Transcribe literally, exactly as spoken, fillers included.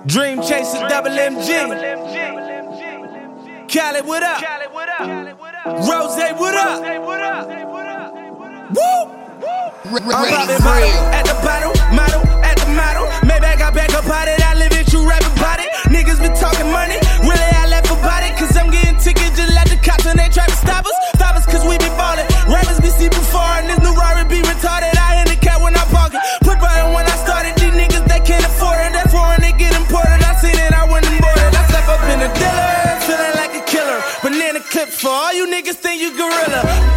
Dream Chaser, Double M G. Cali, what up? Rose, what up? Woo! I'm poppin' bottle at the bottle, model at the model. Maybach, I back up out it, I live it, you rap about it. Niggas been talking money, really I left about it. Cause I'm getting tickets just like the cops when they try to stop us. Stop us cause we be ballin'. Rappers be sleeping far and this new Rari be retarded. I handicap when I park it. Put button when I started, these niggas they can't afford it. That foreign they get imported, I seen it, I went and bought it. I step up in the dealer, feeling like a killer. Banana clip for all you niggas think you gorilla.